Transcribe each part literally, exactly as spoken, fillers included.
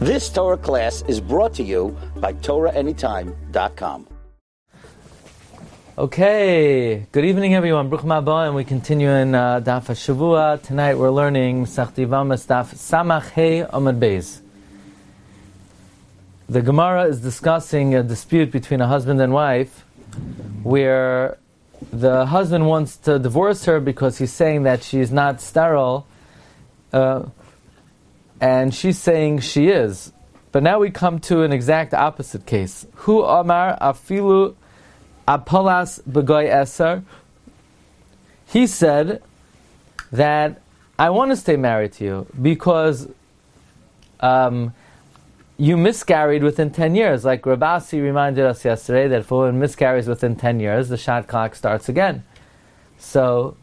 This Torah class is brought to you by Torah Anytime dot com. Okay, good evening everyone. Baruch haba, and we continue in uh, Daf HaShavua. Tonight we're learning Masechta Yevamos Daf Samach Hey Amud Beis. The Gemara is discussing a dispute between a husband and wife where the husband wants to divorce her because he's saying that she's not sterile, uh, and she's saying she is. But now we come to an exact opposite case. Hu Amar Afilu Apalas Begoy Eser. He said that I want to stay married to you because um, you miscarried within ten years. Like Rabasi reminded us yesterday that if a woman miscarries within ten years, the shot clock starts again. So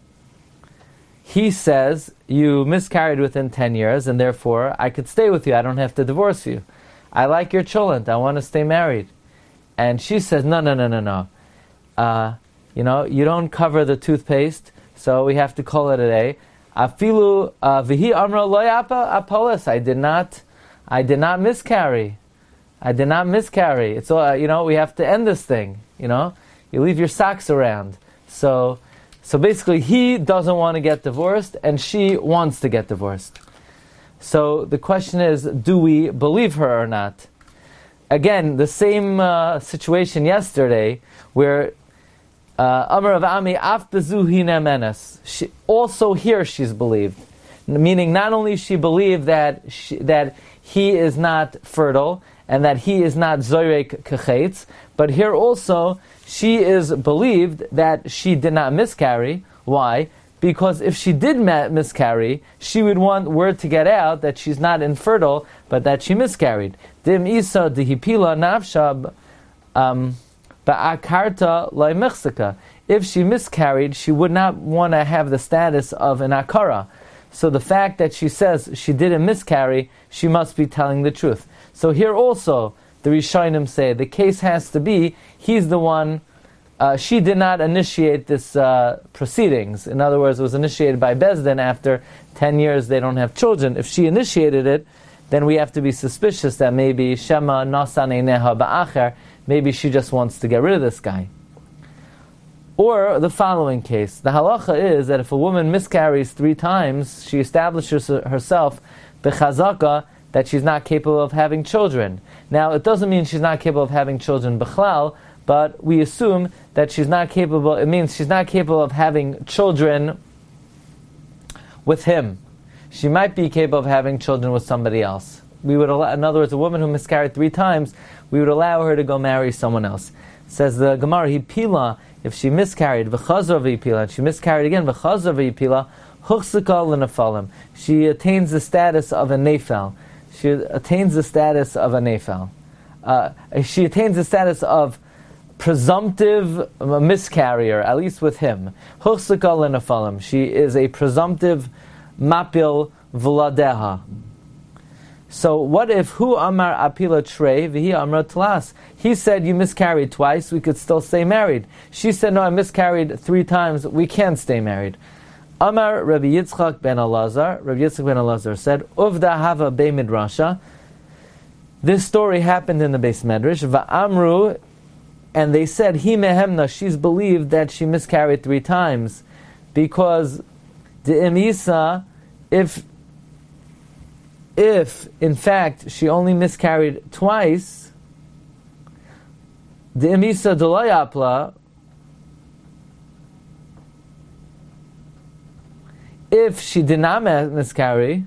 he says, you miscarried within ten years, and therefore I could stay with you. I don't have to divorce you. I like your cholent. I want to stay married. And she says, no, no, no, no, no. Uh, you know, you don't cover the toothpaste, so we have to call it a day. Afilu vihi amra lo yapa apolis. I did not, I did not miscarry. I did not miscarry. It's all, you know, we have to end this thing. You know, you leave your socks around. So, so basically, he doesn't want to get divorced, and she wants to get divorced. So the question is, do we believe her or not? Again, the same uh, situation yesterday, where Amar of Ami af bezuhi nemenes. She also here she's believed, meaning not only she believed that she, that he is not fertile and that he is not zoyrek kechetz, but here also she is believed that she did not miscarry. Why? Because if she did miscarry, she would want word to get out that she's not infertile, but that she miscarried. Dim isa dihipila nafshab um ba'akarta lo'imechsika. If she miscarried, she would not want to have the status of an akara. So the fact that she says she didn't miscarry, she must be telling the truth. So here also, the Rishonim say the case has to be he's the one. Uh, she did not initiate this uh, proceedings. In other words, it was initiated by Bezdin. After ten years, they don't have children. If she initiated it, then we have to be suspicious that maybe Shema Nasan Eineha Ba'acher, maybe she just wants to get rid of this guy. Or the following case. The halacha is that if a woman miscarries three times, she establishes herself b'chazaka that she's not capable of having children. Now, it doesn't mean she's not capable of having children b'chlal, but we assume that she's not capable, it means she's not capable of having children with him. She might be capable of having children with somebody else. We would allow, in other words, a woman who miscarried three times, we would allow her to go marry someone else. Says the Gemara, Hipila, if she miscarried, v'chazra v'hipila, and she miscarried again, v'chazra v'hipila, huchsika l'nefalim. She attains the status of a nefel. She attains the status of a nefel. Uh, she attains the status of presumptive miscarrier, at least with him. Huchsika l'nefalim. She is a presumptive mapil v'ladeha. So what if hu amar apila trei v'hi amar tlas? He said you miscarried twice, we could still stay married. She said no, I miscarried three times, we can't stay married. Amar Rabbi Yitzchak ben Elazar, Rabbi Yitzchak ben Elazar said, Uvda hava be midrasha. This story happened in the Beis Medrash. Va'amru, and they said he mehemna, she's believed that she miscarried three times, because the imisa, if If, in fact, she only miscarried twice, the imisa delayapla, if she did not miscarry,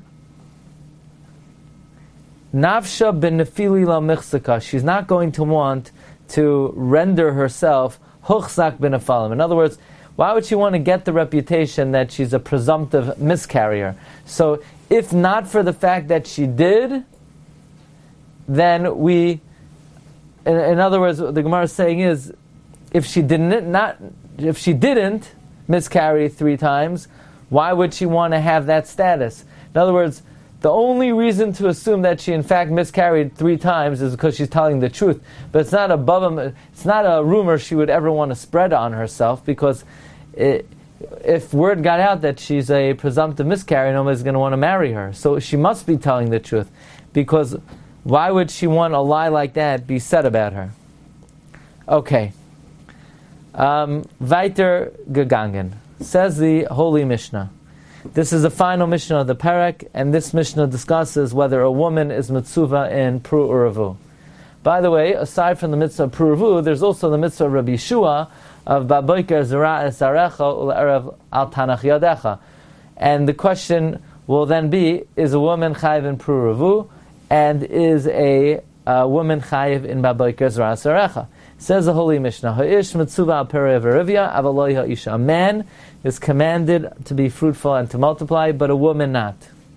nafsha ben nefili la michsaka, she's not going to want to render herself huchzak ben nefalim. In other words, why would she want to get the reputation that she's a presumptive miscarrier? So, if not for the fact that she did, then we, in, in other words, what the Gemara is saying is, if she didn't not, if she didn't miscarry three times, why would she want to have that status? In other words, the only reason to assume that she in fact miscarried three times is because she's telling the truth. But it's not a bubba, it's not a rumor she would ever want to spread on herself, because it, if word got out that she's a presumptive miscarrier, nobody's going to want to marry her. So she must be telling the truth, because Why would she want a lie like that be said about her? Okay. Um, Weiter gegangen. Says the Holy Mishnah. This is the final Mishnah of the Perek, and this Mishnah discusses whether a woman is mitzvah in Pru Uravu. By the way, aside from the mitzvah of Pru Uravu, there's also the mitzvah of Rabbi Yeshua of Baboiker Zera Es Zarecha U'Erev Al Tanach Yadecha. And the question will then be, is a woman chayiv in Pru Uravu, and is a uh, woman chayiv in Baboiker Zera Es Zarecha? Says the Holy Mishnah, Ha'ish mitzvah al perei v'rivya, avaloi ha'isha. A man is commanded to be fruitful and to multiply, but a woman not.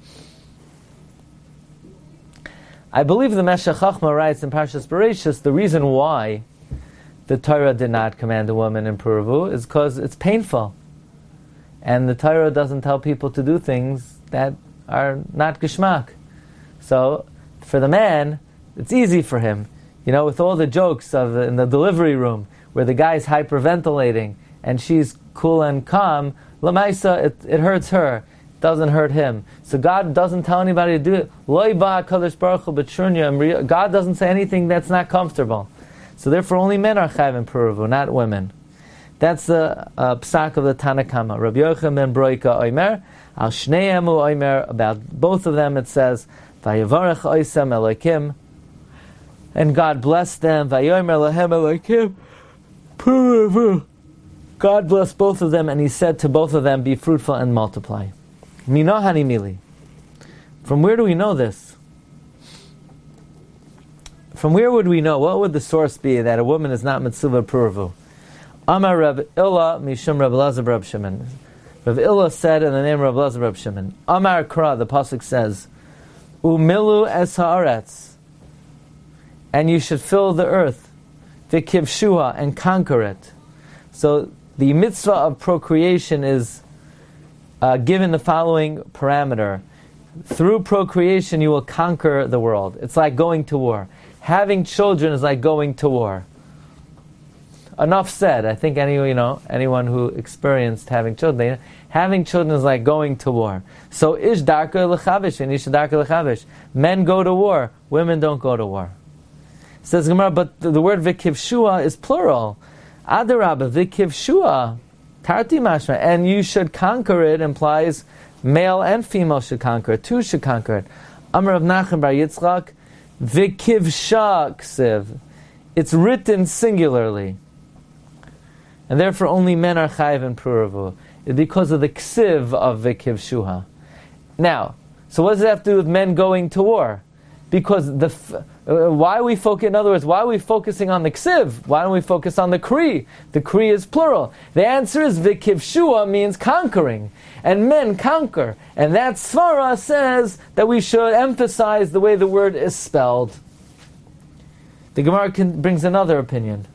I believe the Meshech Chochmah writes in Parshas Bereishis, the reason why the Torah did not command a woman in Pru Uravu is because it's painful. And the Torah doesn't tell people to do things that are not geshmak. So, for the man, it's easy for him. You know, with all the jokes of in the delivery room, where the guy's hyperventilating and she's cool and calm, Lamaisa, it, it hurts her, it doesn't hurt him. So God doesn't tell anybody to do it. Loi ba kadosh baruch hu b'tshunya. God doesn't say anything that's not comfortable. So therefore, only men are chayav in Pru Uravu, not women. That's the uh, psak of the Tanakama. Rabbi Yochanan ben Broika oimer, al shneihem hu oimer. About both of them, it says, vayevarech oisem elokim. And God blessed them. Vayomer lahem elokim Pru Uravu. God blessed both of them, and He said to both of them, be fruitful and multiply. Mino hanimili. From where do we know this? From where would we know? What would the source be that a woman is not mitzvah Pru Uravu? Amar Reb Illa mishum Reb Elazar Reb Shimon. Reb Illa said in the name of Reb Elazar Reb Shimon. Amar Kra, the pasuk says, Umilu es haaretz. And you should fill the earth, v'kivshua, and conquer it. So the mitzvah of procreation is uh, given the following parameter. Through procreation you will conquer the world. It's like going to war. Having children is like going to war. Enough said. I think any, you know, anyone who experienced having children, they, having children is like going to war. So ish darka lechavish and ish darka lechavish. Men go to war, women don't go to war. Says Gemara, but the, the word vikivshua is plural. Adarabba, vikivshua, tarti mashma, and you should conquer it implies male and female should conquer it. Two should conquer it. Amar Rav Nachman bar Yitzchak, vikivsha ksiv. It's written singularly. And therefore only men are chayiv in Pru Uravu. It's because of the ksiv of vikivshuha. Now, so what does it have to do with men going to war? Because the uh, why are we focus? In other words, why are we focusing on the ksiv? Why don't we focus on the kri? The kri is plural. The answer is vikivshua means conquering, and men conquer, and that svara says that we should emphasize the way the word is spelled. The Gemara can, brings another opinion.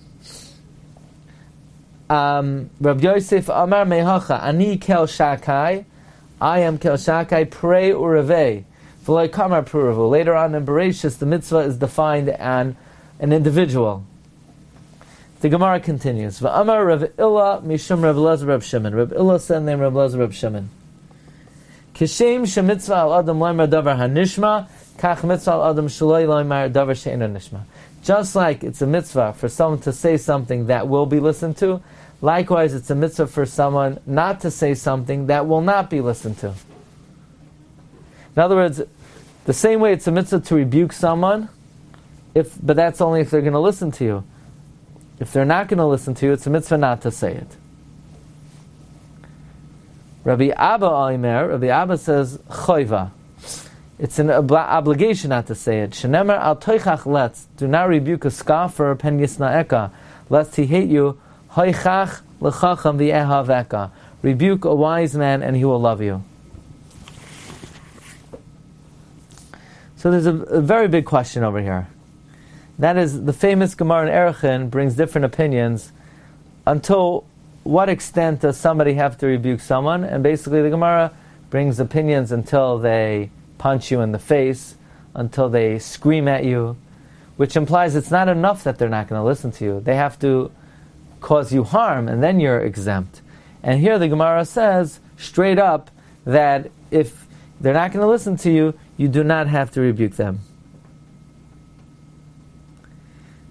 Um, Rabbi Yosef Amar Mehacha Ani Kel Shakai, I am Kel Shakai Prei Urevei. Later on in Bereishis, the mitzvah is defined as an individual. The Gemara continues. V'amar Rav Illa mishum Rav Elazar Reb Shimon. Rav Illa said name Rav Elazar Reb Shimon. Kishem shemitzvah al adam loymar davar hanishma, kach mitzvah al adam shaloi loymar davar she'ena nishma. Just like it's a mitzvah for someone to say something that will be listened to, likewise it's a mitzvah for someone not to say something that will not be listened to. In other words, the same way it's a mitzvah to rebuke someone, if but that's only if they're going to listen to you. If they're not going to listen to you, it's a mitzvah not to say it. Rabbi Abba Omer, Rabbi Abba says, choiva. It's an ob- obligation not to say it. Shenemer al toichach letz, do not rebuke a scoffer, pen yisnaeka, lest he hate you, hoichach lechacham v'ehaveka. Rebuke a wise man and he will love you. So there's a, a very big question over here. That is, the famous Gemara in Erechim brings different opinions until what extent does somebody have to rebuke someone? And basically the Gemara brings opinions until they punch you in the face, until they scream at you, which implies it's not enough that they're not going to listen to you. They have to cause you harm, and then you're exempt. And here the Gemara says, straight up, that if they're not going to listen to you, you do not have to rebuke them.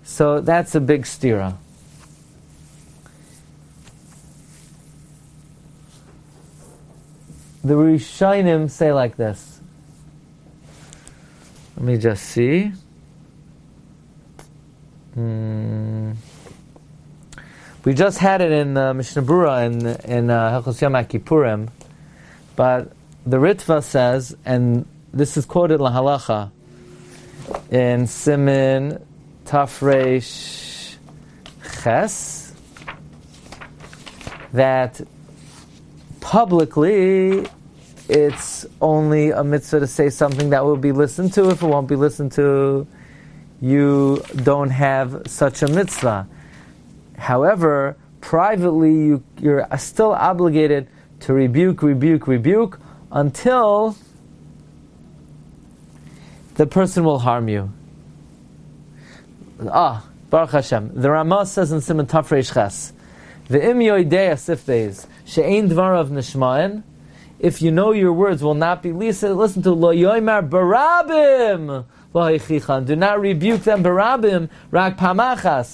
So that's a big stira. The Rishonim say like this. Let me just see. Hmm. We just had it in uh, Mishnah Berurah in in uh, Hilchos Yom Kippurim, but the Ritva says, and this is quoted lahalacha in Siman Tafresh Ches, that publicly it's only a mitzvah to say something that will be listened to. If it won't be listened to, you don't have such a mitzvah. However, privately you, you're still obligated to rebuke, rebuke, rebuke until the person will harm you. Ah, Baruch Hashem. The Ramah says in Siman Tafresh Ches, Ve'im yoidei asifteis she'ein dvarav nishma'en. If you know your words will not be listened, listen to lo yoimar barabim. Do not rebuke them barabim rak pamachas.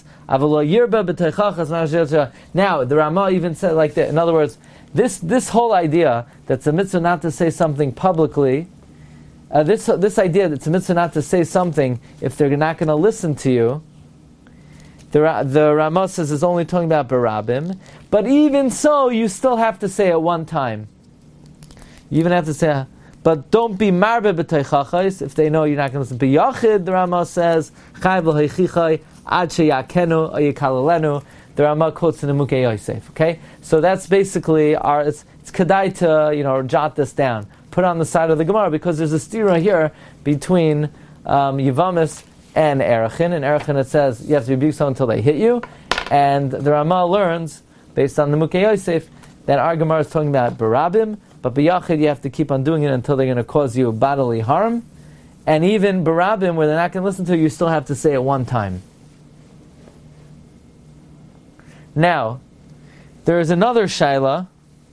Now the Ramah even said like that. In other words, this this whole idea that it's a mitzvah not to say something publicly, uh, this this idea that it's a mitzvah not to say something if they're not going to listen to you, the the Ramah says is only talking about barabim. But even so, you still have to say it one time. You even have to say. But don't be marbe b'teichachos if they know you're not going to listen. B'yachid, the Ramah says, chayv l'heichichai ad sheyakenu oyikalelenu. The Ramah quotes in the Mukei Yosef. Okay, so that's basically our. It's, it's kedai to you know jot this down, put on the side of the Gemara because there's a stira here between um, Yevamis and Erechin. In Erechin it says you have to rebuke someone until they hit you, and the Ramah learns based on the Mukei Yosef that our Gemara is talking about barabim. But b'yachid, you have to keep on doing it until they're going to cause you bodily harm. And even barabim, where they're not going to listen to you, you still have to say it one time. Now, there is another shaila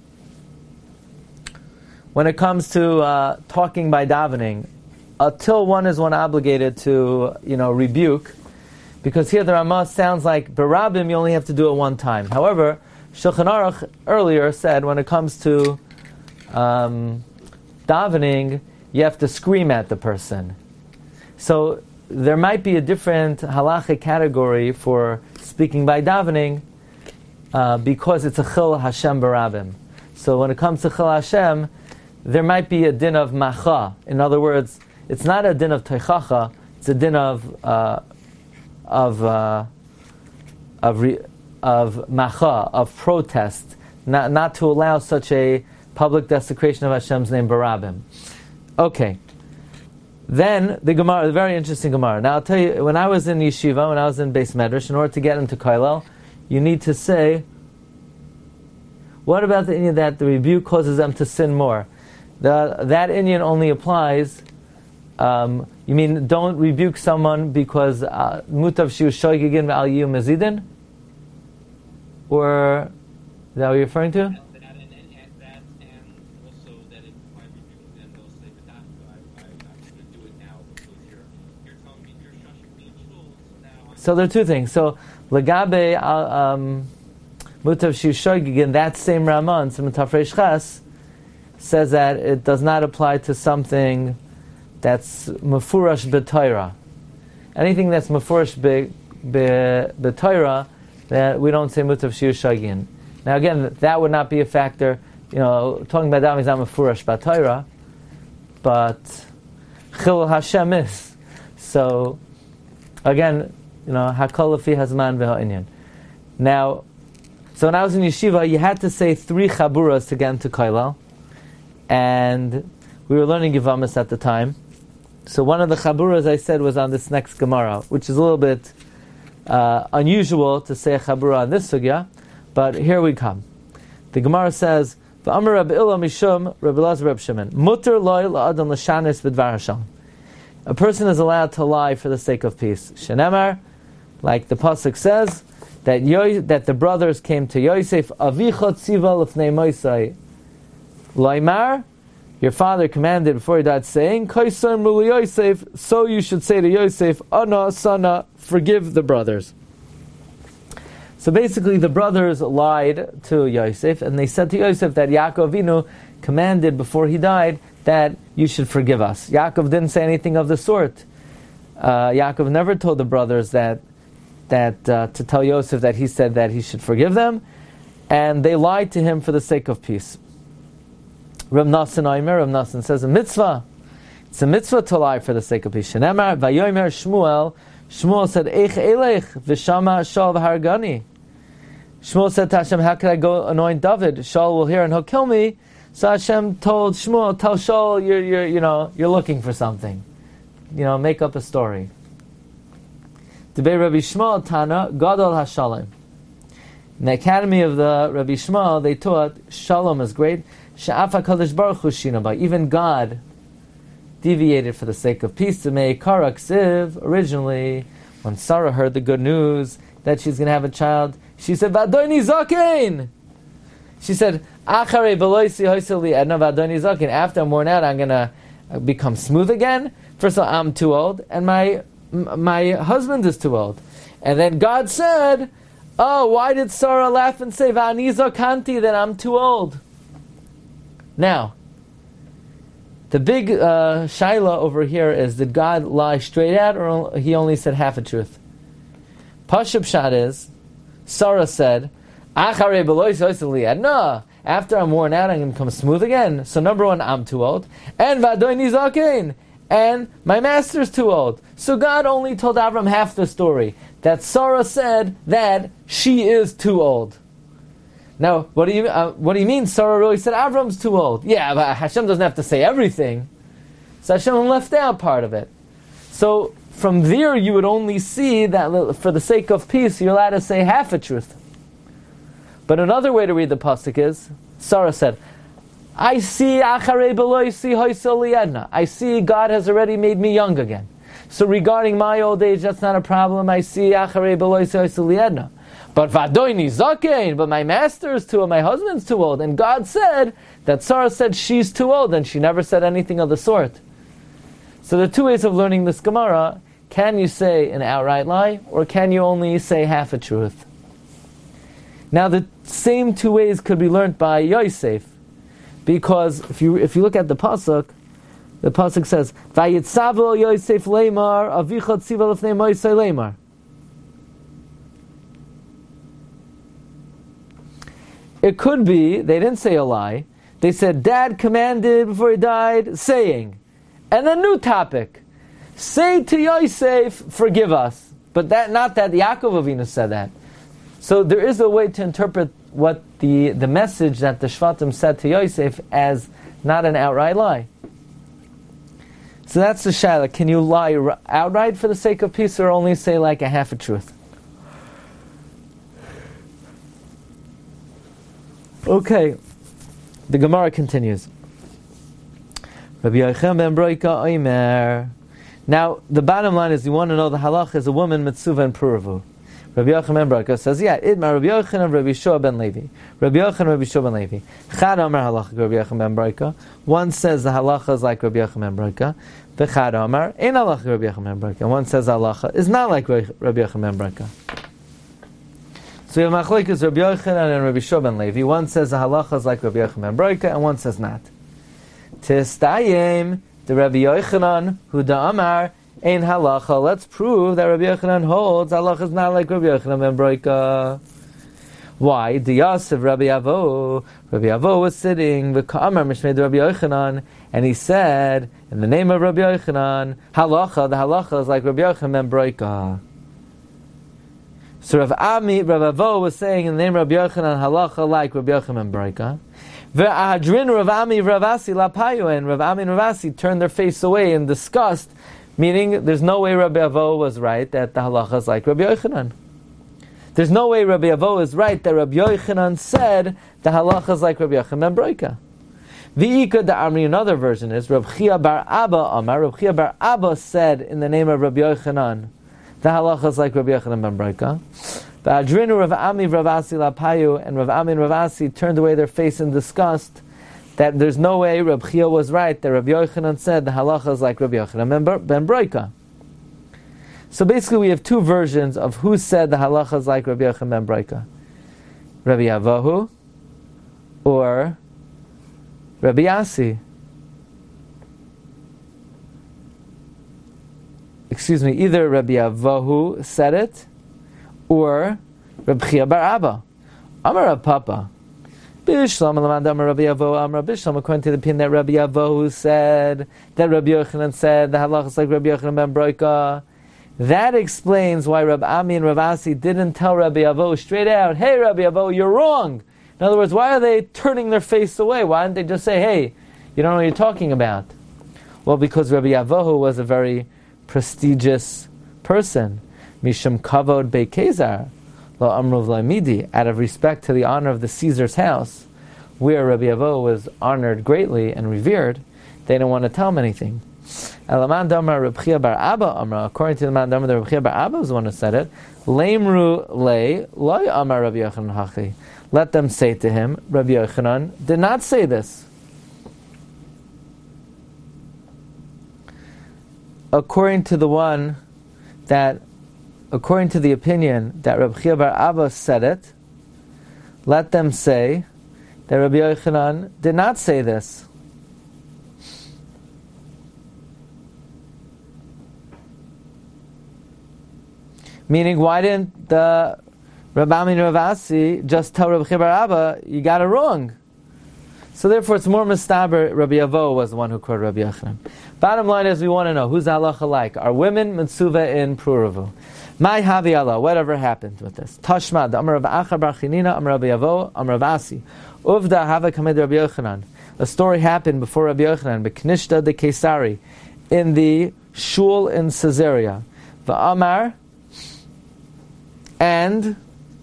when it comes to uh, talking by davening. Until one is one obligated to, you know, rebuke, because here the Ramah sounds like barabim, you only have to do it one time. However, Shulchan Aruch earlier said when it comes to Um, davening, you have to scream at the person. So there might be a different halachic category for speaking by davening uh, because it's a chil Hashem barabim. So when it comes to chil Hashem, there might be a din of macha. In other words, it's not a din of teichacha; it's a din of uh, of uh, of re, of macha, of protest, not not to allow such a public desecration of Hashem's name, barabim. Okay. Then the Gemara, the very interesting Gemara. Now I'll tell you, when I was in yeshiva, when I was in Beis Medrash, in order to get into Kollel, you need to say, what about the inyan that the rebuke causes them to sin more? The, that inyan only applies, um, you mean don't rebuke someone because mutav shiu shoygigin ve'al yiyu mezidin? Or, is that what you're referring to? So there are two things. So legabe um, mutav shiu shoygigin, that same Ramah in Siman Tafresh Ches says that it does not apply to something that's mefurash b'Torah. Anything that's mefurash b'Torah, that we don't say mutav shiu shoygigin. Now again, that would not be a factor. You know, talking about that means not mefurash b'Torah, but chil Hashem is. So again, you know, hakol lefi hazman v'ha'inyan. Now, so when I was in yeshiva, you had to say three chaburas to get into Kollel, and we were learning Yevamis at the time. So one of the chaburas I said was on this next Gemara, which is a little bit uh, unusual to say a chabura on this sugya, but here we come. The Gemara says, "V'amar Rabbi Ila mishum Rabbi Elazar Reb Shimon, muter loy la'adam l'shanis b'dvar Hashem." A person is allowed to lie for the sake of peace. Shenemar, like the pasuk says, that Yo- that the brothers came to Yosef, Avicha tziva l'fnei Mosai, Loimar, your father commanded before he died, saying, Kaisar Mulu Yosef, so you should say to Yosef, Ana, Sana, forgive the brothers. So basically the brothers lied to Yosef, and they said to Yosef that Yaakov Avinu commanded before he died that you should forgive us. Yaakov didn't say anything of the sort. Uh, Yaakov never told the brothers that that uh, to tell Yosef that he said that he should forgive them, and they lied to him for the sake of peace. Rav Nassan Omer, Rav Nassan says a mitzvah. It's a mitzvah to lie for the sake of peace. Shenemar vayomer Shmuel. Shmuel said, Eich elech v'shama Shaul v'hargani. Shmuel said to Hashem, how could I go anoint David? Shaul will hear and he'll kill me. So Hashem told Shmuel, tell Shaul you're, you're, you know, you're looking for something. You know, make up a story. Debei Rabbi Shmuel Tana, Gadol HaShalom. In the academy of the Rabbi Shmuel, they taught Shalom is great. She'af HaKadosh Baruch Hu Shinaba. Even God deviated for the sake of peace. Tzemei Kara Ksiv, originally, when Sarah heard the good news that she's going to have a child, she said, Vadoni Zaken! She said, Achare Beloisi Hoiseli Edna Vadoni Zaken. After I'm worn out, I'm going to become smooth again. First of all, I'm too old, and my my husband is too old. And then God said, oh, why did Sarah laugh and say, Va'ani Zakanti, that I'm too old? Now, the big uh, shaila over here is, did God lie straight out, or he only said half a truth? Pashup Pshat is, Sarah said, Achare Belois Hoiseli no, after I'm worn out, I'm going to become smooth again. So number one, I'm too old. And Vadoni Zaken, and my master's too old. So God only told Avram half the story, that Sarah said that she is too old. Now, what do you uh, what do you mean Sarah really said Avram's too old? Yeah, but Hashem doesn't have to say everything. So Hashem left out part of it. So from there you would only see that for the sake of peace, you're allowed to say half a truth. But another way to read the pasuk is, Sarah said, I see Acharei Beloisi Hoiseli Edna. I see God has already made me young again. So regarding my old age, that's not a problem. I see Acharei Beloisi Hoiseli Edna. But Vadoini Zaken, but my master is too old, my husband's too old. And God said that Sarah said she's too old, and she never said anything of the sort. So there are two ways of learning this Gemara. Can you say an outright lie, or can you only say half a truth? Now the same two ways could be learned by Yosef, because if you if you look at the pasuk, the pasuk says, "Vayitzavel Yosef leimar avicha tziva lefnei Moshe leimar." It could be they didn't say a lie. They said, Dad commanded before he died, saying, and a new topic, say to Yosef, forgive us. But that not that Yaakov Avinu said that. So there is a way to interpret what the, the message that the Shvatim said to Yosef as not an outright lie. So that's the shaila. Can you lie outright for the sake of peace, or only say like a half a truth? Okay, the Gemara continues. Rabbi Yochanan ben Broika Omer. Now, the bottom line is, you want to know the halach is a woman mitzuva and puravu. Rabbi Yochanan ben Broika says, yeah, idma Rabbi Yochanan Rabbi Shua ben Levi. Rabbi Yochanan Rabbi Shua ben Levi. Chad Omer halacha Rabbi Yochanan ben Broika. One says the halacha is like Rabbi Yochanan ben Broika. V'chad Omer ein halacha Rabbi Yochanan ben Broika. One says halacha is not like Rabbi Yochanan ben Broika. So we have machlokes Rabbi Yochanan and Rabbi Shua ben Levi. One says the halacha is like Rabbi Yochanan ben Broika, and one says not. Tistayim, the Rabbi Yochanan who da Amar ein halacha. Let's prove that Rabbi Yochanan holds halacha is not like Rabbi Yochanan ben Broika. Why? The Yosef Rabbi Avo. Rabbi Avo was sitting the Amar Mishmei Rabbi Yochanan, and he said in the name of Rabbi Yochanan, halacha. The halacha is like Rabbi Yochanan ben Broika. So Rav Ami, Rav Avo was saying in the name of Rabbi Yochanan, halacha like Rabbi Yochanan ben Broika. Ve'ahadrin Rav Ami Rav Asi lapayu, and Rav Ami and Rav Asi turned their face away in disgust, meaning there's no way Rabbi Avo was right that the halacha is like Rabbi Yochanan. There's no way Rabbi Avo is right that Rabbi Yochanan said the halacha is like Rabbi Yochanan ben Broika. V'ika da Amri, another version is Rav Chia bar Abba Amar. Rav Chia bar Abba said in the name of Rabbi Yochanan, the halacha is like Rabbi Yochanan ben Broika. V'adrinu Rav Ami Rav Asi lapayu, and Rav Ami and Rav Asi turned away their face in disgust, that there's no way Reb Chia was right, that Rabbi Yochanan said the halacha is like Rabbi Yochanan ben Broika. So basically we have two versions of who said the halacha is like Rabbi Yochanan ben Broika. Rabbi Avohu or Rabbi Yasi. Excuse me, either Rabbi Avohu said it or Rabbi Chia bar Abba. Amar Rav Papa. Bishlam Lamad Amar Rabbi Avohu Amar Bishlam, according to the opinion that Rabbi Avohu said, that Rabbi Yochanan said, the halacha is like Rabbi Yochanan ben Broika. That explains why Rabbi Ami and Rav Asi didn't tell Rabbi Avohu straight out, hey Rabbi Avohu, you're wrong. In other words, why are they turning their face away? Why didn't they just say, hey, you don't know what you're talking about? Well, because Rabbi Avohu was a very prestigious person. Mishum kavod bekezar. Out of respect to the honor of the Caesar's house, where Rabbi Avohu was honored greatly and revered, they didn't want to tell him anything. According to the man Damar, the Reb Chia bar Abba was the one who said it. Leimru le loy amar Rabbi Yochanan hachi. Let them say to him, Rabbi Yochanan did not say this. According to the one that According to the opinion that Reb Chia bar Abba said it, let them say that Rabbi Yochanan did not say this. Meaning, why didn't the Rabbi Ami and Rav Asi just tell Reb Chia bar Abba, you got it wrong? So therefore it's more mistaber Rabbi Avohu was the one who quoted Rabbi Yochanan. Bottom line is we want to know, who's the halacha like? Are women mitzuva in Pruruvu? My havi Allah, whatever happened with this. Tashmad, Amar Rav Acha bar Chinina, Amar Rabbi Avohu, Amar Rav Asi. Uvda hava kamed Rabbi Yochanan. A story happened before Rabbi Yochanan, Beknishta de Kesari, in the shul in Caesarea. Va'amar, and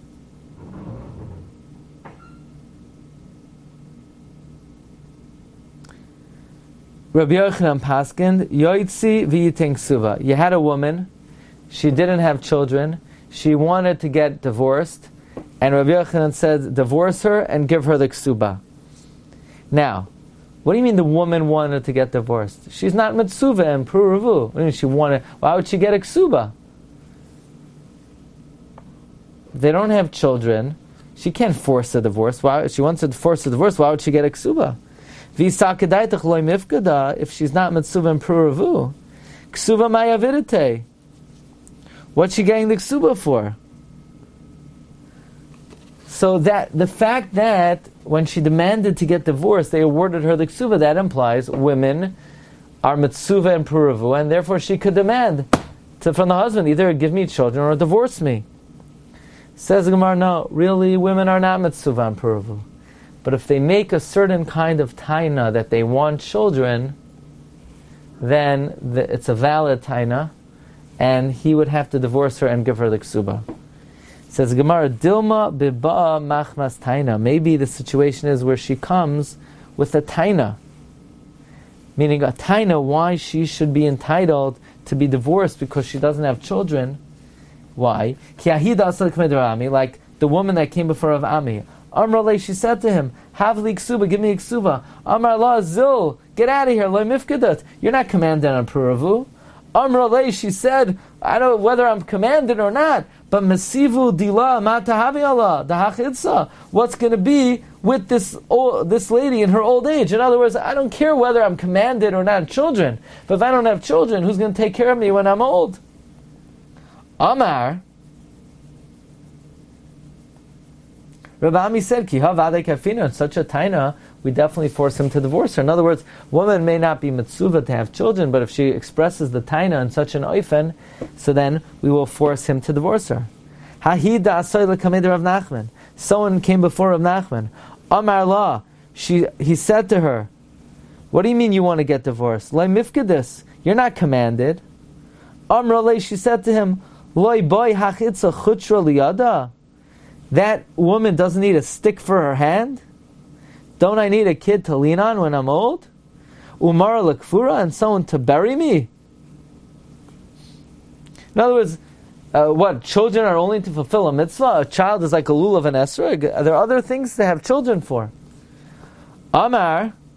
Rabbi Yochanan paskind, Yoitzi v'yiteng suva. You had a woman, she didn't have children, she wanted to get divorced, and Rabbi Yochanan said, divorce her and give her the ksuba. Now, what do you mean the woman wanted to get divorced? She's not mitzuva and pruruvu. What do you mean she wanted? Why would she get a ksuba? They don't have children. She can't force a divorce. Why? She wants to force a divorce. Why would she get a ksuba? If she's not mitzuva and pruruvu, ksuba mayavidite. What's she getting the ksuba for? So that the fact that when she demanded to get divorced, they awarded her the ksuba, that implies women are mitzuva and pruruvu, and therefore she could demand to, from the husband, either give me children or divorce me. Says the Gemara, no, really, women are not mitzuva and pruruvu. But if they make a certain kind of taina that they want children, then the, it's a valid taina, and he would have to divorce her and give her the ksuba. Says Gemara, Dilma biba machmas taina. Maybe the situation is where she comes with a taina, meaning a taina why she should be entitled to be divorced because she doesn't have children. Why? Like the woman that came before Rav Ami. Amrale, she said to him, Havli ksuba, give me a ksuba. Amar la zil, get out of here, lo mifkadat. You're not commanded on Puravu. Amrale, she said, I don't know whether I'm commanded or not, but mesivu dila matahavi Allah, dahachitza. What's going to be with this old, this lady in her old age? In other words, I don't care whether I'm commanded or not children, but if I don't have children, who's going to take care of me when I'm old? Amar, Rav Ami said, Ki havadei kafina, in such a taina, we definitely force him to divorce her. In other words, woman may not be mitzuva to have children, but if she expresses the taina in such an oifen, so then we will force him to divorce her. Hahida asoy l'kamed Rav Nachman. Someone came before Rav Nachman. Amar la, she, he said to her, what do you mean you want to get divorced? Loi mifkedis, you're not commanded. Amar le, she said to him, Loi boy hachitza chutra liyada. That woman doesn't need a stick for her hand? Don't I need a kid to lean on when I'm old? Umar lakfura, and someone to bury me? In other words, uh, what, children are only to fulfill a mitzvah? A child is like a lulav and esrog. Are there other things to have children for? Amar,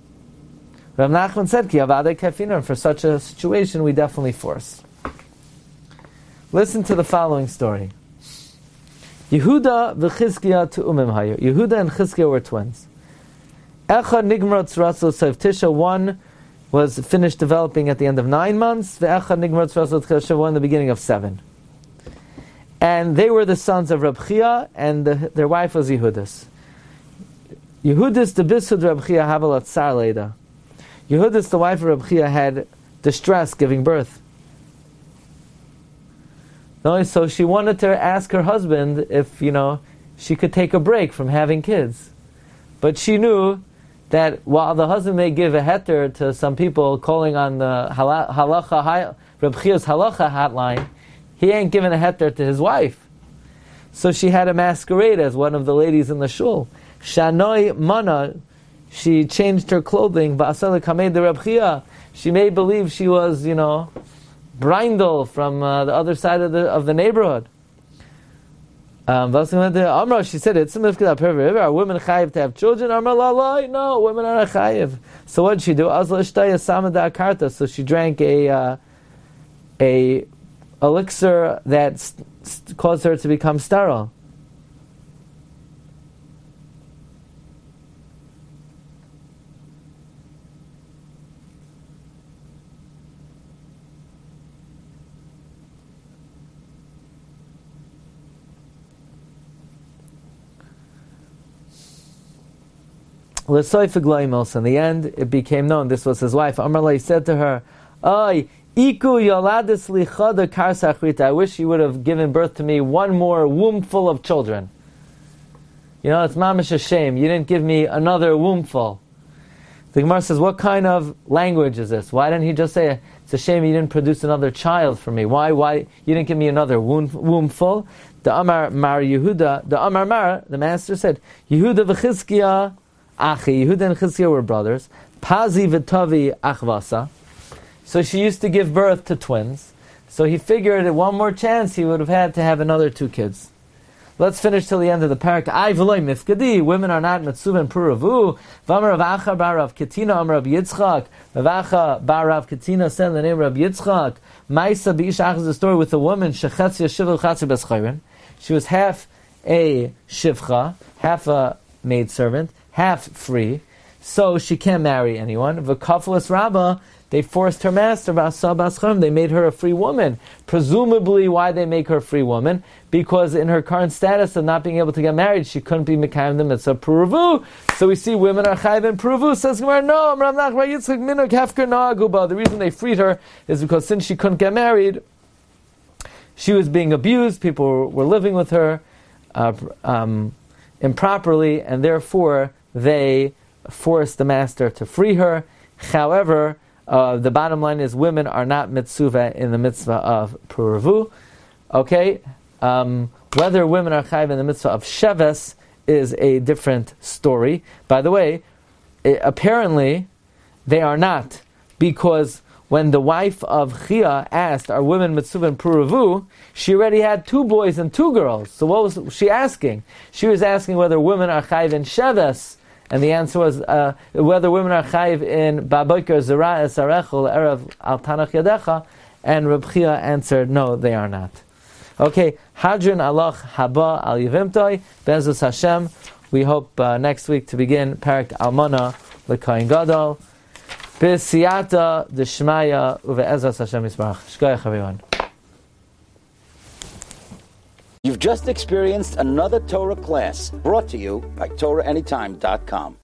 Rav Nachman said, Ki avadei kefina, and for such a situation, we definitely force. Listen to the following story. Yehuda v'Chizkiah to umim hayu. Yehuda and Chizkiah were twins. Echad nigmar tzraso seif tisha, one was finished developing at the end of nine months, ve'echad nigmar tzraso tisha, one in the beginning of seven. And they were the sons of Reb Chia, and the, their wife was Yehudis. Yehudis the bisud Reb Chia havalat tsar leida. Yehudis, the wife of Reb Chia, had distress giving birth. So she wanted to ask her husband if, you know, she could take a break from having kids. But she knew that while the husband may give a heter to some people calling on the halacha, Reb Chia's halacha hotline, he ain't giving a heter to his wife. So she had a masquerade as one of the ladies in the shul. Shanoi mana, she changed her clothing. Ba'asala kamed Reb Chia, she made believe she was, you know, Brindle from uh, the other side of the of the neighborhood. Um, Amra, she said, "It's a mifked perver. Are women chayiv to have children?" Amra, la la, no, women are not chayiv. So what did she do? Azla ishtaya samada karta. So she drank a uh, a elixir that st- st- caused her to become sterile. In the end, it became known this was his wife. Amarlai said to her, "Ay, iku yoladis lichada karsachrita. I wish you would have given birth to me one more womb full of children. You know, it's mamish a shame. You didn't give me another womb full." The Gemara says, what kind of language is this? Why didn't he just say, it's a shame you didn't produce another child for me? Why? Why you didn't give me another womb, womb full? The Amar Mar Yehuda, the Amar Mar, the master said, Yehuda v'Chizkiah Achi, Yehuda and Chizkiah were brothers. Pazi v'Tavi Achvasa. So she used to give birth to twins. So he figured at one more chance he would have had to have another two kids. Let's finish till the end of the parak. Ay v'loy mifkadi. Women are not mitzuv and puravu. V'amar Rav Acha bar Rav Ketina Amar Rav Yitzchak. Rav Acha bar Rav Ketina said in the name of Rav Yitzchak. Ma'isa b'ish Acha is a story with a woman shechetzia shivah chatzi b'schayrin. She was half a shivcha, half a maidservant, half free, so she can't marry anyone. V'kaflas Rabbah, they forced her master, they made her a free woman. Presumably, why they make her a free woman? Because in her current status of not being able to get married, she couldn't be mekayim the mitzvah puravu. So we see women are chayiv and puravu. Says Gemara, no, the reason they freed her is because since she couldn't get married, she was being abused, people were living with her uh, um, improperly, and therefore they forced the master to free her. However, uh, the bottom line is women are not mitzvah in the mitzvah of puravu. Okay, um, whether women are chayiv in the mitzvah of sheves is a different story. By the way, it, apparently they are not, because when the wife of Chia asked, "Are women mitzvah in puravu?" she already had two boys and two girls. So what was she asking? She was asking whether women are chayiv in sheves. And the answer was uh, whether women are chayiv in Baboker Zera Esarechel Erev Al Tanach Yadecha, and Reb Chia answered, no, they are not. Okay, Hadron Alach Haba Al Yivimtoi Bezus Hashem. We hope uh, next week to begin Parak Almana L'Kohen Gadol B'Siyata D'Shmaya Uve'ezas Hashem Yisbarach. Shkoyach everyone. You've just experienced another Torah class brought to you by Torah Anytime dot com.